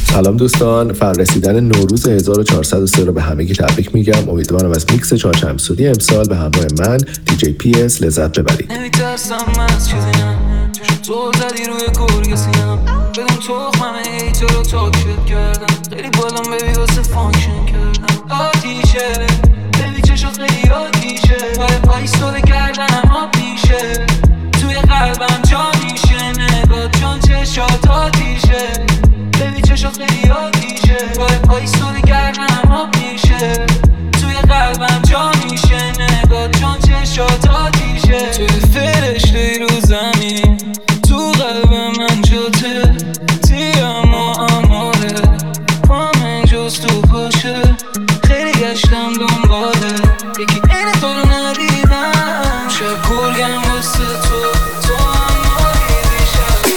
سلام دوستان، فرارسیدن نوروز 1403 رو به همگی تبریک میگم. امیدوارم از میکس چهارشنبه‌سوری امسال به همراه من دیجی پی اس لذت ببرید. نمیترسم از چیزی نم، چشم تو زدی روی گرگ سینم، بدون تخمم هیچ رو تاکشت کردم، خیلی بالام بیبی واسه فانکشن کردم. آتیشه بیبی چشم خیلی آتیشه، پای پای سوله کردم آتیشه، توی قلبم جا میشه نگاه چون چشات آتیشه، بیبی چشم خیلی آتیشه، پای پای سوله کردم آتیشه، توی قلبم جا میشه نگاه چون چشات آتیشه، توی فرشته رو زمین تو قلب من جاته تیم و اماره پامن جز تو پاشه، خیلی گشتم دنباله یکی این تو رو ندیدم، شب کلگم واسه تو هم ماهیدی شب.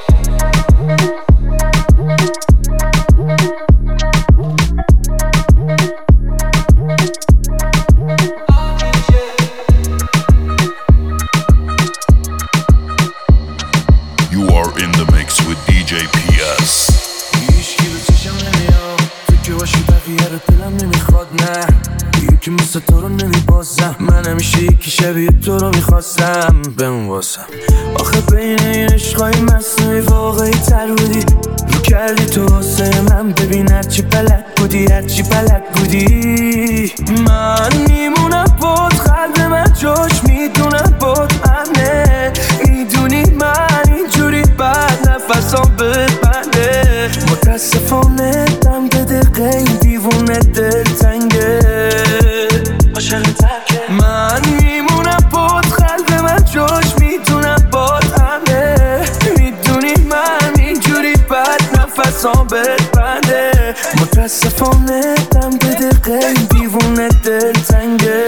You are in the mix with DJ PS. هیچکی به چشم نمیام، فکر باشی بقیه رو دلم نمیخواد، نه یکی مثل تو رو نمیبازم، من همیشه یکی شبیه تو رو میخواستم بمون واسم. آخه بین این عشقای مصنوعی واقعی تر بودی، رو کردی تو واسه من، ببین هرچی بلد بودی هرچی بلد بودی، من میمونم بود قلب من جاش میدونم بود امنه، میدونی من اینجوری بعد نفسام ببنده، متاسفانه دم به دقیقه این دیوونه دل تنگه عاشق ترکه، من میمونم بود قلب من جاش میدونم بود همه، میدونی من اینجوری بعد نفسام ببنده، متاسفانه دم به دقیقه این دیوونه دل تنگه.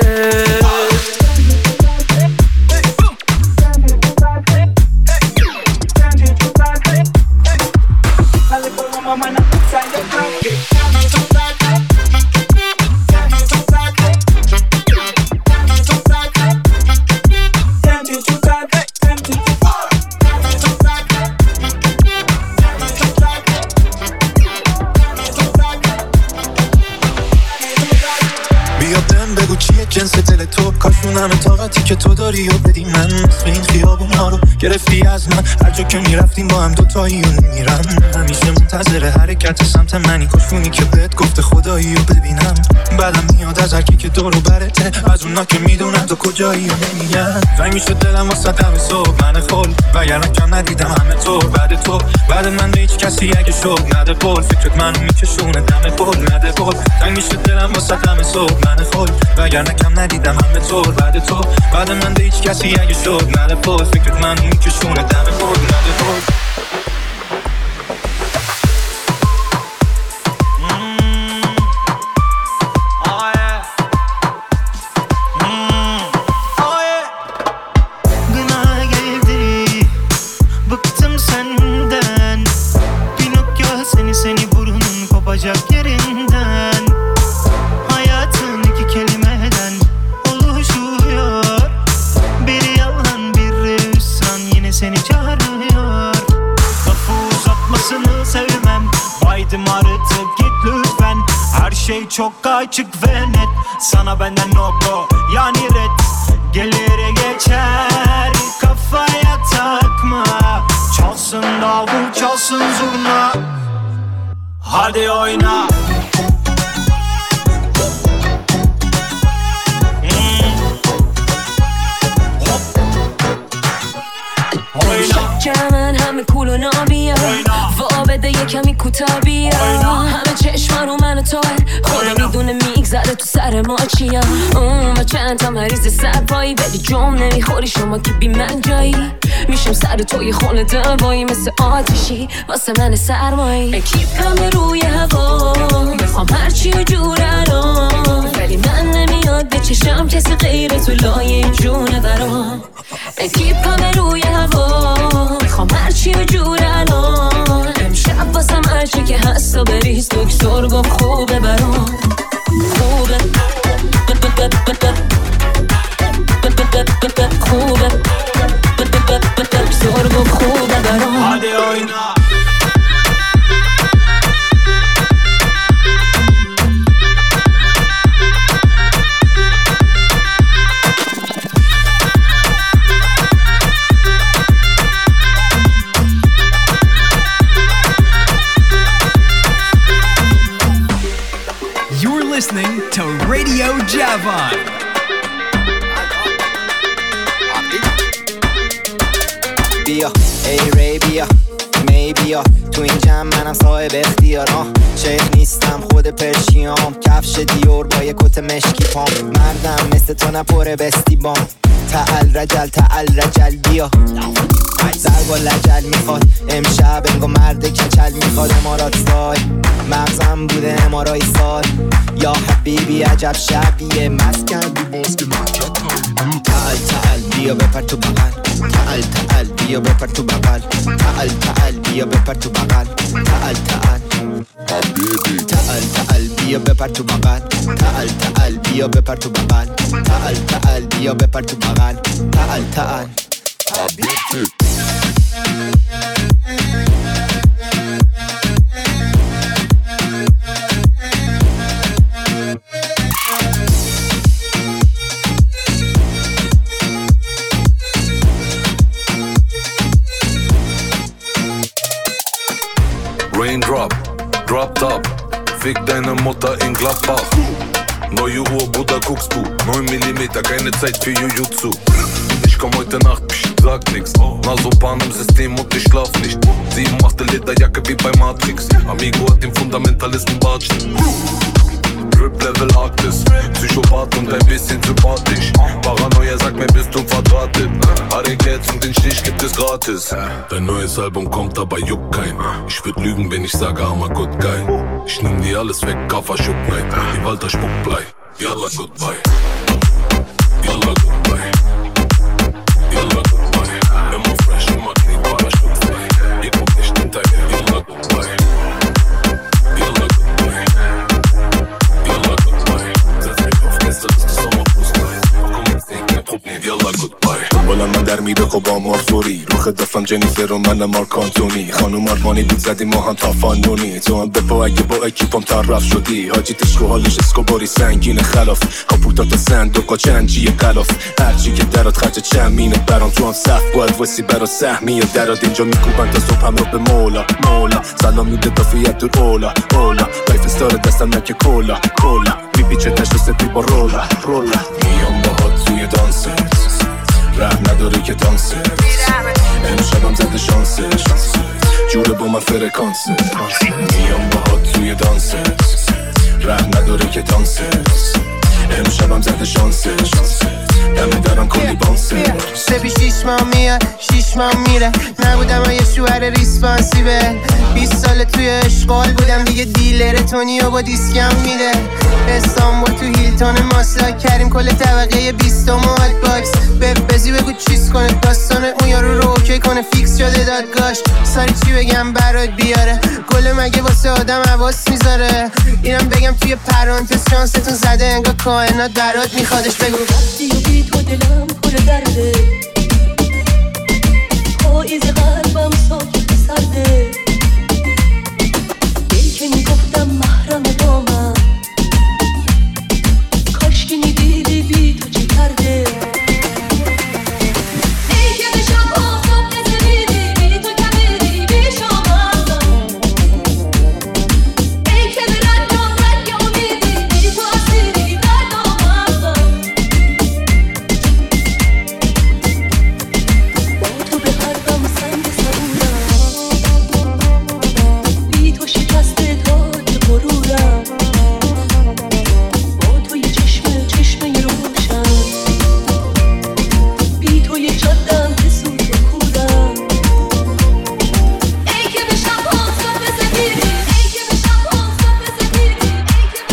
جنس دل تو کاشون همه طاقتی که تو داری و بدی من، اسم این خیابون ها رو گرفتی از من، هر جا که میرفتیم با هم دوتایی و نمیرم، همیشه منتظر حرکت سمت منی، کاشونی که بهت گفته خدایی و ببینم، بعدم میاد از هرکی که دور و برته، از اونا که میدونن تو کجایی و نمیگن، رنگ میشه دلم واسه دم صبح من خل، وگرنه کم ندیدم همه طور بعد تو، بعد من به هیچ کسی اگه شد نده بول، فکرت منو میکشونه دم بول نده بول، رنگ میشه دلم واسه دم صبح من خل، وگرنه کم ندیدم همه طور بعد تو، بعد من به هیچ کسی اگه شد نده بول، فکرت منو میکشونه دم بول نده بول. Çok açık ve net, sana benden no go yani red, gelir geçer kafaya takma, çalsın davul çalsın zurna, hadi oyna. من همه کول و نابیه وا بده یه کمی کوتا بیا، همه چشم رو من و توه، خدا میدونه میگذره تو سر ما چیه، و چند تا مریض سرپایی ولی جم نمیخوری شما که بی من جایی، میشم سر توی خونه دوایی مثل آتیشی واسه من سرمایی، اکیپم روی هوا میخوام هرچی و جور الان، ولی من نمیاد به چشم کسی غیر تو لایه جونه برام، اکیپم روی هوا میخوام هرچی و جور الان، امشب واسم هرچی که هست و بریز دکتر گفت خوبه برام، خوبه خوبه دکتر گفت خوبه برام. بیا ای ری بیا می بیا تو این جمع منم صاحب اختیارم شیخ نیستم خود پرشیام کفش دیور با یک کت مشکی پام مردم مثل تو نپره بستی بام تعال رجل بیا ضرب و لجل میخواد امشب انگو مرد کچل میخواد امارات سای مغزم بوده امارای سال یا حبیبی عجب شبیه مست کردی باز که تعال بیا بپر تو بغل تعال بیا بپر تو بغل تعال بیا بپر تو بغل تعال بیا بپر تو بغل تعال بیا بپر تو بغل تعال بیا بپر تو بغل تعال Raindrop, drop top, fick deine Mutter in Gladbach. Neue Uhr, Bruder, guckst du, 9 mm, keine Zeit für Jujutsu. Ich komm heute Nacht, sag nix. Nasopan im System und ich schlaf nicht. 7/8 Lederjacke wie bei Matrix. Amigo hat den Fundamentalisten Batsch. Drip Level Arktis, Psychopath und ein bisschen sympathisch. Paranoia sagt mir, bist du verdrahtet. Harry-Cats und den Stich gibt es gratis. Dein neues Album kommt, aber juckt kein. Ich würd lügen, wenn ich sage, I'm a good guy. Ich nehm dir alles weg, Kaffer Schuck Night. Die Walter spuckt Blei. Yalla goodbye. Yalla goodbye. Yalla goodbye. Immer fresh, immer clean, Parachute. Ihr guckt nicht hinterher. Yalla goodbye. Yalla goodbye. Yalla goodbye. Setz mich auf Gäste, das ist Sommerfußball. Komm jetzt nicht, kein Problem. Yalla goodbye. بالا من در میره خب با مارفوری رو خدافم جنیفر و من مارک آنتونی خانوم آرمانی بود زدیم ما هم تا فانونی تو هم بپا اگه با اکیپام طرف شدی حاجی تشکو حالش اسکوباری سنگین خلاف کاپوتات صندوقا چنجی غلاف هرچی که درات خرج چمینه برام تو هم صف باید وسی برا سهمی درات اینجا میکوبن تا صبح هم رو به مولا سلام میده دافیت دور اولا لایف استار دستم نکه کولا میپیچه تشت سپی با رولا میام باهات توی دانسه رحم نداره که دانسه امشبم زده شانسه جوره با من فرکانسه میام باهات توی دانسه رحم نداره که دانسه امشبم زده شانسه دمه دارم کلی بانسه سبی 6 ماه میاد 6 ماه میره نبودم یه شوهر ریسپانسیبل 20 سال توی اشغال بودم دیگه دیلر تونیو با دیسکم میده استانبول تو هیلتون ماسلاک کردیم کل طبقه 20 مال باکس بزی بگو چیز کنه داستانه اون یارو رو اوکی کنه فیکس شده دادگاش ساری چی بگم برات بیاره گل مگه واسه آدم حواس میذاره اینم بگم توی پرانتز شانستون زده انگار کائنات برات میخوادش بگو تو دلم پر درده پاییز قلبم ساکت سرده دل که میگفتم محرم با من کاش که میدیدی بی تو چی کرده ای که بشم آفتاب نزدیدی بی تو کمیدی بی شما ای که به رنگ امیدی بی تو اسیری در دامم تو به قلبم سنگ سرورم بی تو شکسته داد غرورم با تو یه چشمه روشن بی تو یه جادم که سود و کورم ای که بشم آفتاب زمینی ای که بشم آفتاب زمینی ای که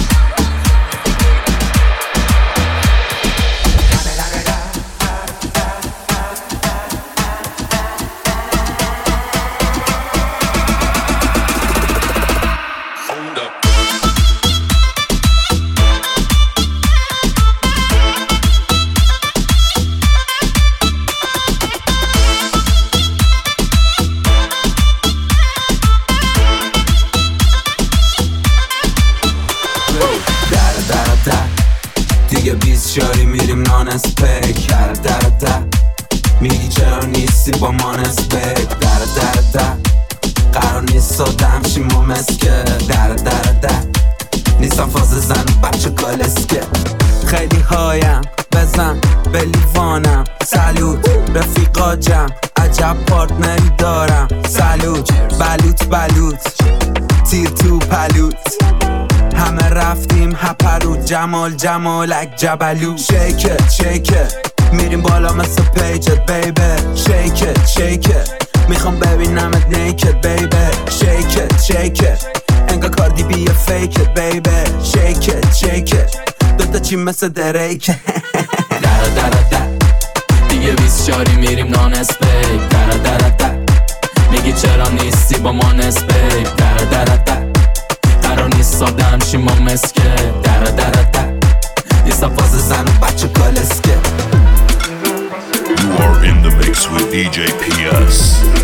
دیگه 20 شاری میریم نان اسپیک در میگی چرا نیستی با من اسپیک در قرار نیست سادم شیم و مسکه در نیستم فاز زن بچه کالسکه خیلی هایم بزن به لیوانم سلوت رفیقا جمع عجب پارتنری دارم. سلوت بلوت تیر تو پلوت، همه رفتیم هپرود. جمالک جبلو. شیکت میریم بالا مثل پیجت بیبی. شیکت میخوام ببینمت نیکت بیبی. شیکت انگار کاردی بی فیکت بیبی. شیکت دوتا چی مثل دریکت. در دیگه 20 شاری میریم نان اسپیک. در میگی چرا نیستی با ما نسبیک. در قرار نیست سادم شی ما مسکه. در نیستا فاز زن و بچه کالسکه. You are in the mix with DJ PS.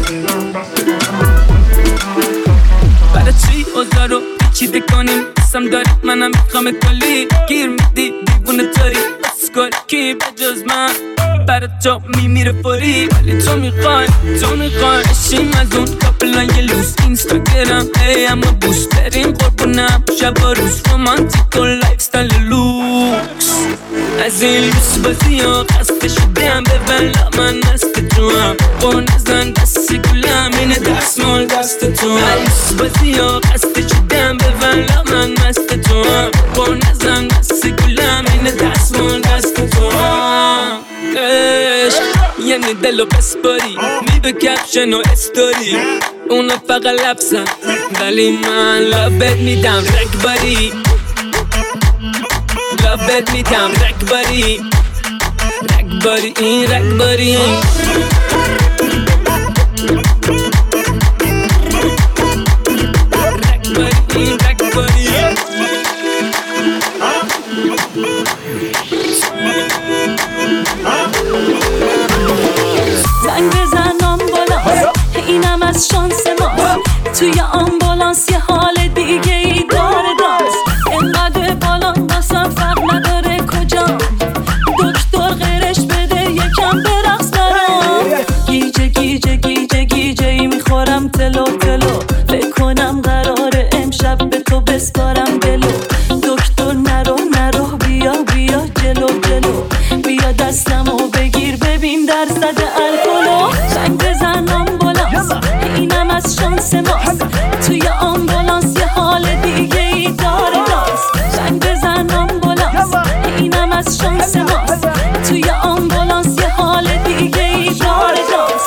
برای چی اوزا رو چیده کنیم؟ قسم داری منم میخوام کلی گیر میدی دیوونه تاری. اسکال کی بجز من برای تو میمیره فوری. ولی تو میخوای اشیم از اون کپلان یه لوز اینستاگرام ای اما بوست بریم قربونم شب و روز. رومانتیک و لایف ستایل لوکس از این لوس بازی ها خسته شدم ببلا من مست تو هم با نزن دستی گلم اینه دستمال دست تو هم. لوس بازی ها خسته شدم ببلا من مست تو هم با نزن دستی گلم اینه دستمال دست تو هم. یعنی دلو بسپاری میدو کپشن و استوری اونا فقط لبسن ولی من لابت میدم رکباری. لابت میدم رکباری این رکباری. زنگ بزن آمبولانس اینم از شانس ماست. توی آمبولانس یه حال دیگه ای داره دانس. اینقدر بالان باسم فرق نداره کجام. دکتر غیرش بده یکم برقص برام. گیجه ای میخورم تلو فکر کنم قراره امشب به تو بسپارم دلو. دکتر نرو بیا جلو بیا دستمو بگیر ببین درصد الکلو. زنگ بزن آمبولانس اینم از شانس ماست. توی آمبولانس یه حال دیگه ای داره دانس. زنگ بزن آمبولانس اینم از شانس ماست. توی آمبولانس یه حال دیگه ای داره دانس.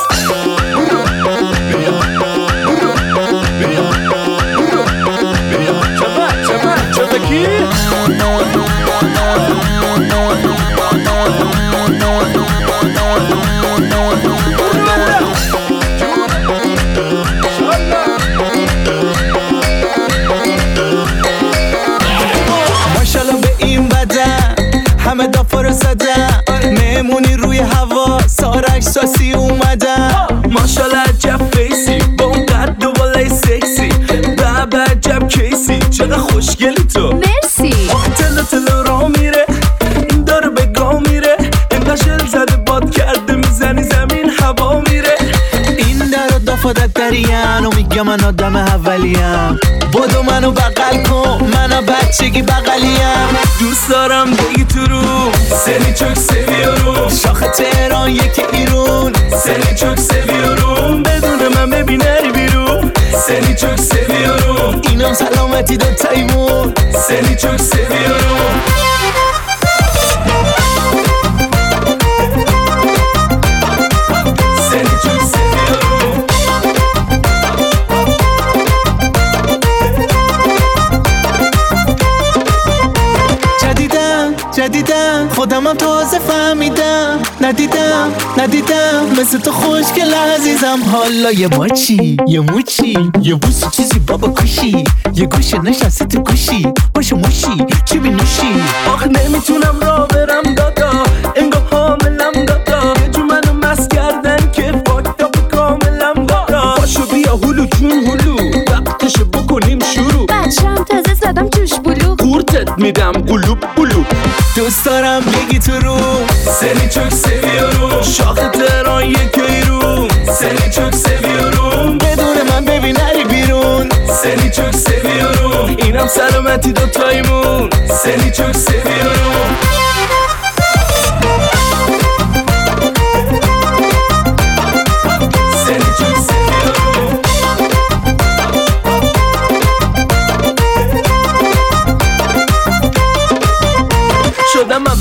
ماشالله به این بدن همه دافا رو زدن. مهمونی روی هوا سارک ساسی اومدن. ماشالله عجب فیسی با اون قد و بالای سکسی. بابا عجب کیسی چقدر خوشگلی تو. مرسی. تلو را میره این داره به گاه میره. اینقدر شل زده باد کرده میزنی زمین هوا میره. این در و دافادت دریم و میگه من آدم اولیم. بدو منو بغل کن منو بچگی بغلیم. دوست دارم بگی تو رو سری چوک سویارو. شاخ تهران یکی ایرون سری چوک سویارو. بدون من ببین نری بیرون سری چوک سویارو. اینم سلامتی دو تایمون سری چوک سویارو. جدیدم خودمم تازه فهمیدم. ندیدم مثل تو خوشگل عزیزم. حالا یه ماچی یه موچی یه بوسی چیزی بابا کشی. یه گوشه نشسته تو گوشی باشه موشی چی بینوشی. آخ نمیتونم را برم دادا انگار حاملم دادا. یه جو منو مست کردن که فاکتا به کاملم دادا. باشو بیا هلو جون هلو وقتشو بکنیم شروع. بچم تازه زدم توش بلو قورتت میدم قلوب دوست دارم بگی تو رو سری چوک سویارو. شاخ تهران یک ایرون سری چوک سویارو. بدون من ببین نری بیرون سری چوک سویارو. اینم سلامتی دو تایمون سری چوک سویارو.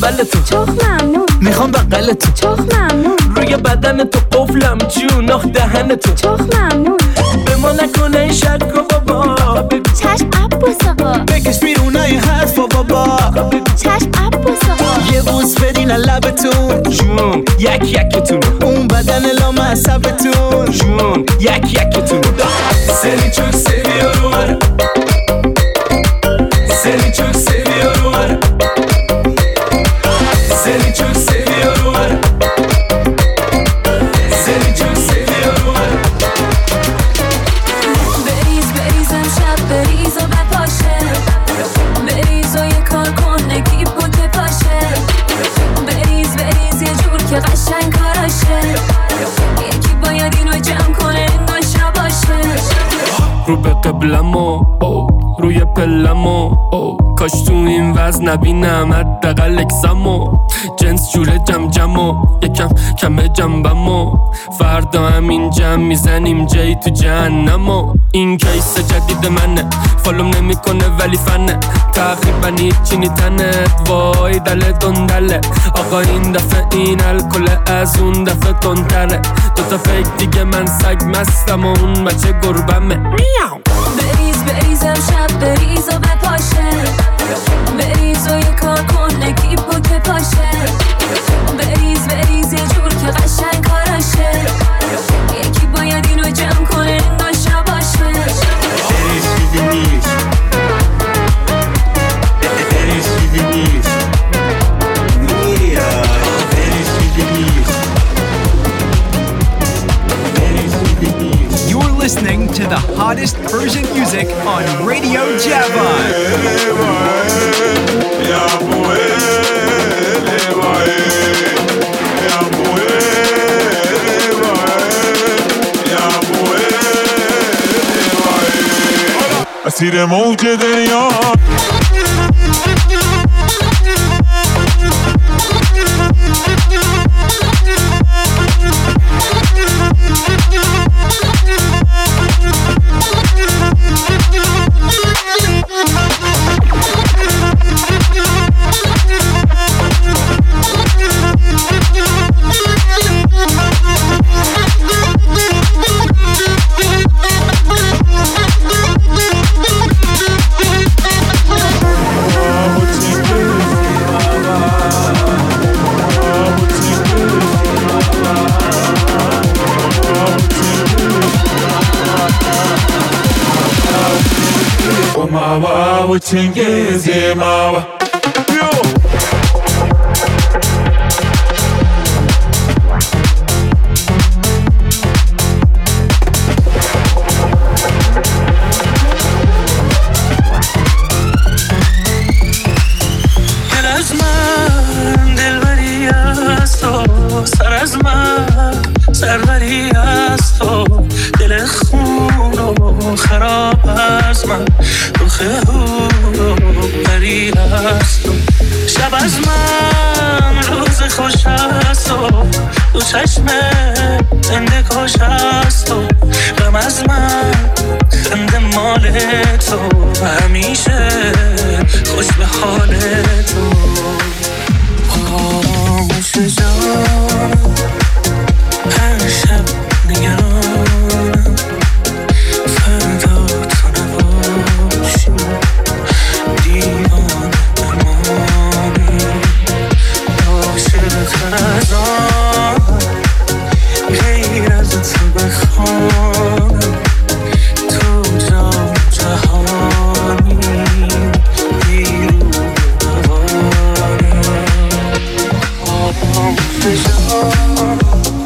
بغل تو چخ ممنون میخوام بغل تو چخ ممنون روی بدن تو قفلم جون آخ دهن تو چخ ممنون به ما نکنه این شک و بابا بگو چشم عباس آقا بکش بیرونای حرفا بابا چشم عباس آقا یه بوس بدین لبتون جون یکتون اون بدن لامصبتون جون یکتون Seni çok seviyorum Seni çok seviyorum Seni çok seviyorum Seni çok seviyorum بریز امشب بریز و بپاشه بریز و یه کار کن نگیب و که پاشه بریز یه جور که قشنگ کاراشه یکی باید اینو جمع کنه انگار شباشه رو به قبلمو روی پلمو کاش تو این وزن نبینم حداقل اکسمو جنس جوره جمو یکم کمه جنبمو فردا همین جمع میزنیم جایی تو جهنمو این کیس جدید منه فالوم نمیکنه ولی فنه تقریبا هیچی نیتنت وای دله دندله آقا این دفعه این الکل از اون دفعه تندتره دوتا فیک دیگه من سگ مستم و اون بچه گربمه بریز امشب بریز و بپاشه بریز و یه کار کن نگیب و که پاشه بریز یه جور که قشنگ کاراشه یکی باید اینو جمع کنه انگار شباشه You're listening to the hottest Persian music on Radio Java. اسیر موج دریا Mawa, uchengeze mawa. دل از من دلبری از تو سر از من سروری از تو دل خون و خراب از من روخه و بری از تو شب از من روز خوش از تو دو چشم زنده کاش از تو غم از من خنده مال تو و همیشه خوش به حال تو آرامش جان هر شب نگرانم فردا تو نباشی دیوانه بمانی عاشق‌تر از آن غیر از تو بخوانم تو جان جهانی بیرون دوانه آرامش جان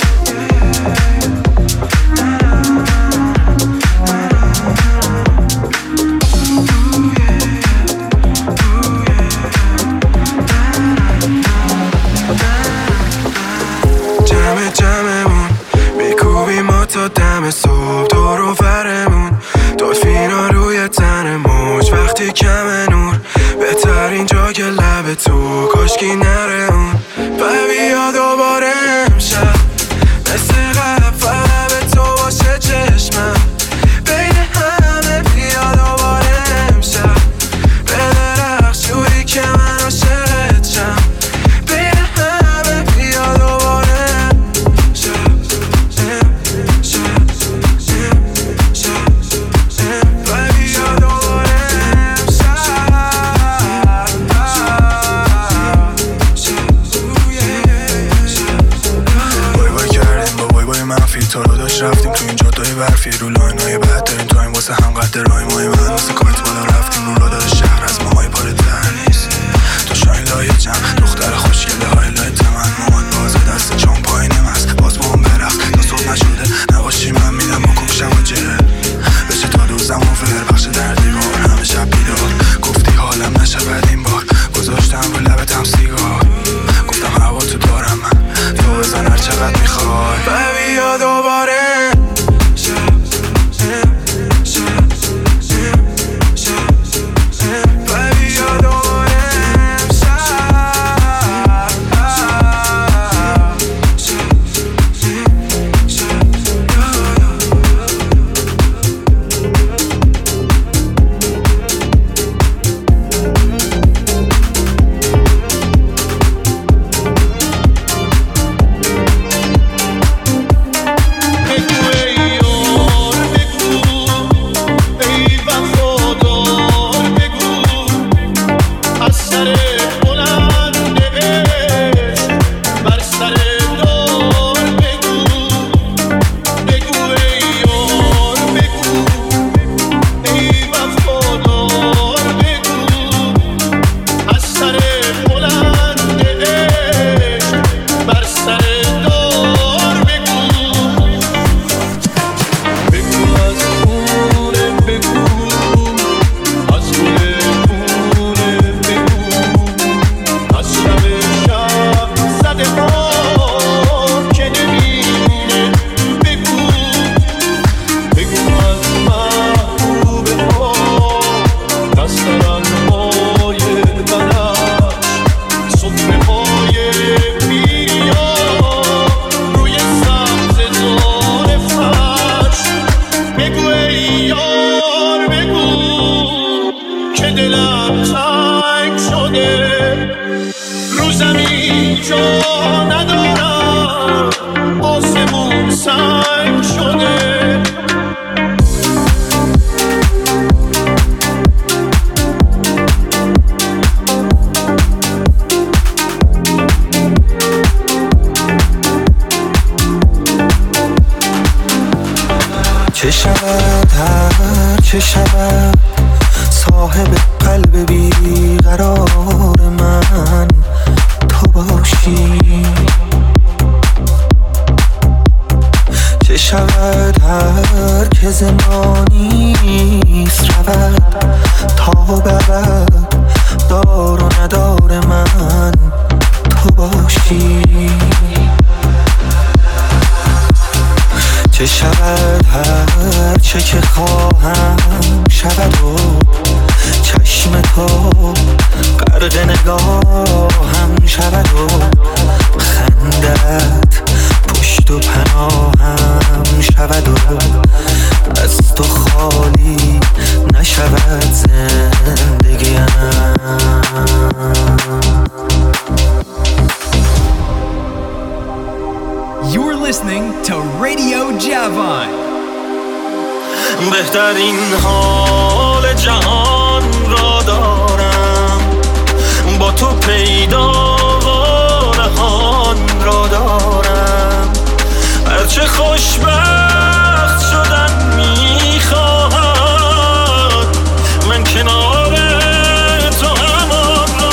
دم صبح دور و برمون دلفینا روی تن موج وقتی کم نور بهترین جا که لب تو کاشکی نره اون و بیا دوباره امشب مثل قبل فقط به تو باشه چشمم بین همه بیا دوباره امشب به درخش جوری که من عاشقت شم حرفی تو رو داشت رفتیم تو این جادای برفی رو لاینای بعد داریم تو این واسه هم قد رای مای من واسه کایت بالا رفتیم رو را داره شهر از ماهای پاره در نیست تو شاین لای جمع دختر خوشگله های لای تمن مامان بازه دست چون پایینم هست باز با هم برخت تا صبح نشده نباشی من میدم با کمشم و جره بشه تا دوزم و فر بخش در دیوار همه شب بیدار گفتی حالم نشود این بار گذاشتم رو لبتم سیگار گفتم هوا تو دارم من تو بزن هر چقدر میخوای ببی یا دوباره چه شود صاحب قلب بیقرار من تو باشی چه شود هر که زمانیست رود تا برد دار و ندار من تو باشی چه شود هر چه که خواهم شود و چشم تو غرق نگاهم شود و خندت پشت و پناهم شود و از تو خالی نشود زندگیم. You're listening to Radio Javon. بهترین حال جهان را دارم با تو پیدا و نهان را دارم هرچه خوشبخت شدن میخواهد من کنار تو همان را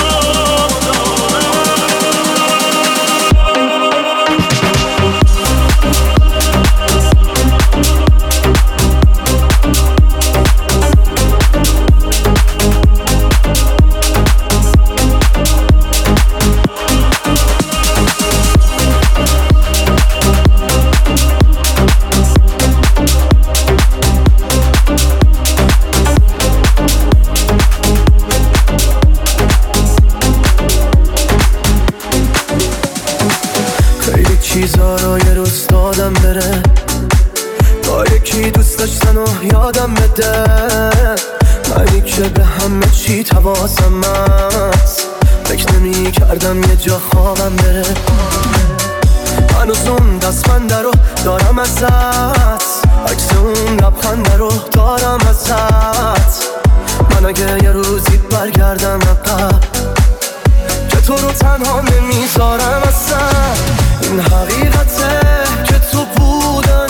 چیزا رو یه روز دادم بره تا یکی دوست داشتن و یادم بده منی که به همه چی تواسم هست فکر نمی کردم یه جا خوابم بره هنوز اون دستبنده رو دارم ازت عکس اون لبخنده رو دارم ازت من اگه یه روزی برگردم عقب که تو رو تنها نمیذارم اصلا این حقیقته که تو بودن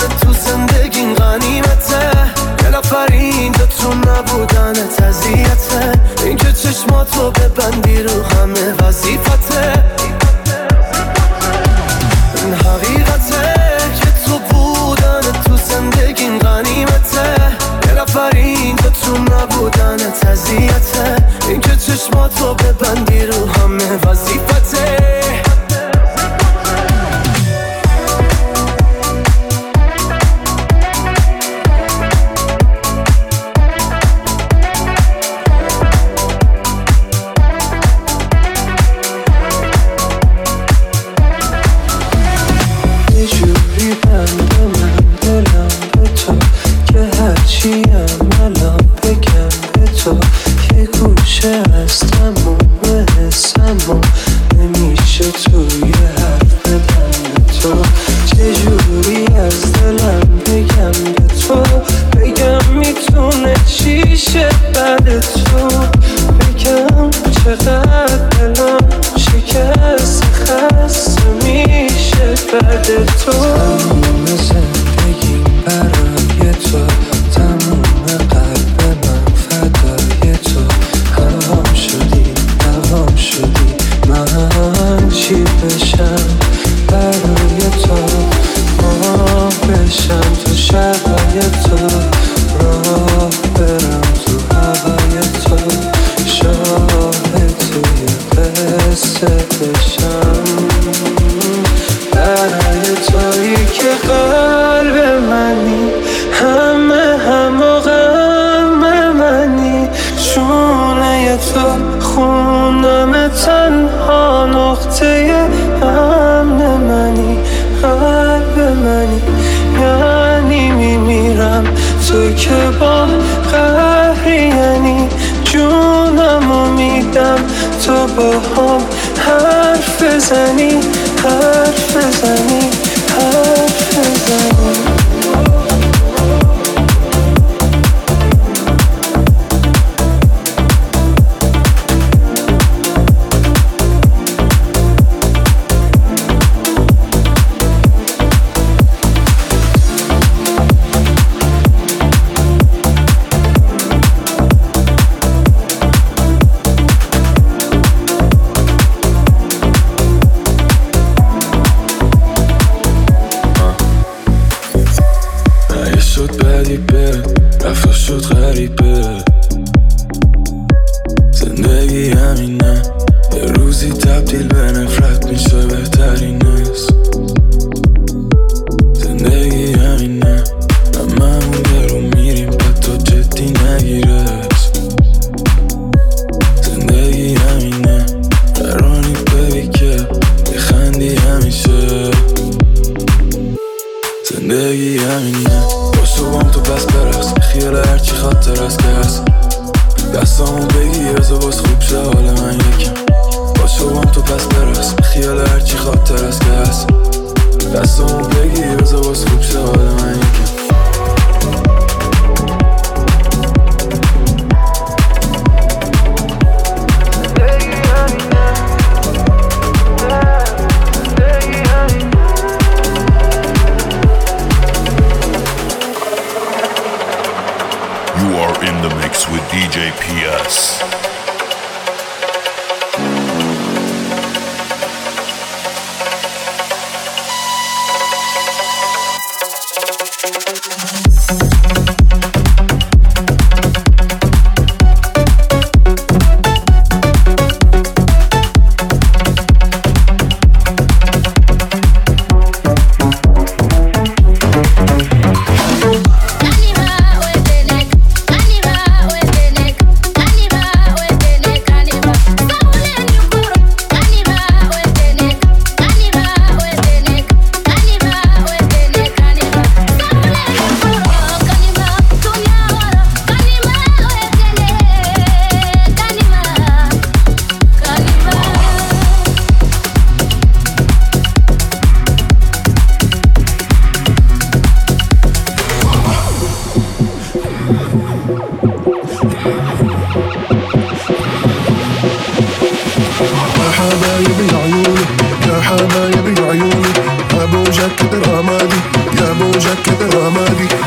ببندی رو همه وظیفته. این حقیقته که تو بودن تو زندگیم غنیمته. یه نفر اینجا تو نبودنت اذیته. این که چشماتو ببندی رو همه وظیفته.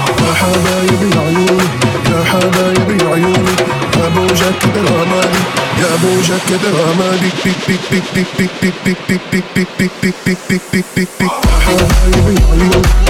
حبايبي عيوني ابو جاك الرمادي يا ابو جاكيت رمادي بيك بيك بيك بيك بيك بيك بيك بيك بيك بيك بيك بيك بيك بيك بيك